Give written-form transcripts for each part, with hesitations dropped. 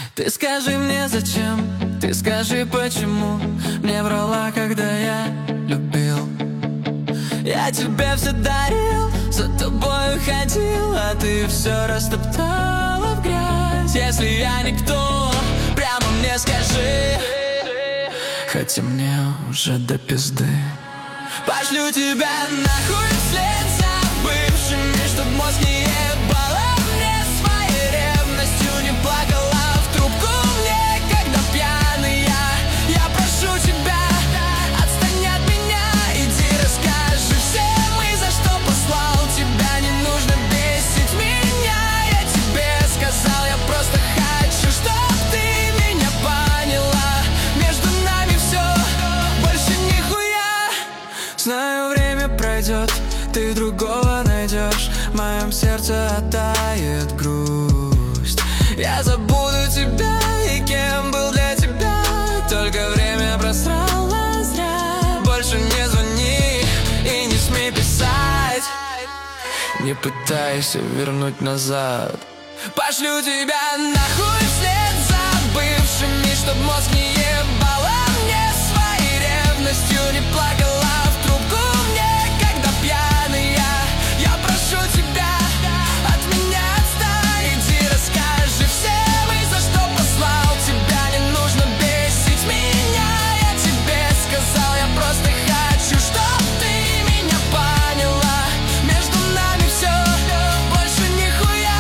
Ты скажи мне зачем, ты скажи почему мне врала, когда я любил. Я тебе все дарил, за тобой ходил, а ты все растоптала в грязь. Если я никто, прямо мне скажи, хотя мне уже до пизды. Пошлю тебя нахуй вслед за бывшими, чтоб мозг не ебала мне своей ревностью, не плакала в трубку мне, когда пьяный я прошу тебя, отстань от меня, иди расскажи всем, и за что послал тебя, не нужно бесить меня. Я тебе сказал, я просто хочу, чтоб ты меня поняла. Между нами все, больше нихуя. Знаю, время пройдет, ты другого найдешь, в моем сердце оттает грусть. Я забуду тебя и кем был для тебя, только время просрало зря. Больше не звони и не смей писать, не пытайся вернуть назад. Пошлю тебя нахуй вслед за бывшими, чтоб мозг не ебала мне своей ревностью, не плакала в трубку мне, когда пьяный я прошу тебя, от меня отстань, иди расскажи всем, и за что послал тебя, не нужно бесить меня. Я тебе сказал, я просто хочу, чтоб ты меня поняла. Между нами все, больше нихуя.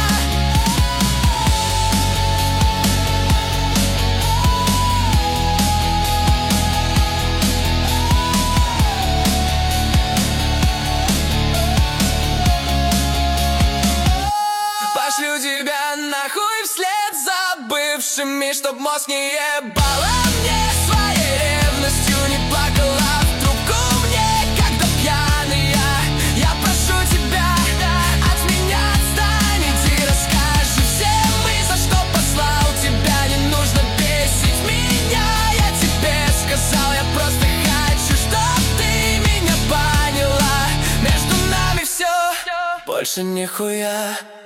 Пошлю тебя нахуй вслед за бывшими, чтоб мозг не ебала мне своей ревностью, не плакала в трубку мне, когда пьяный я прошу тебя, от меня отстань, иди расскажи всем, и за что послал тебя, не нужно бесить меня. Я тебе сказал, я просто хочу, чтоб ты меня поняла. Между нами все, больше нихуя.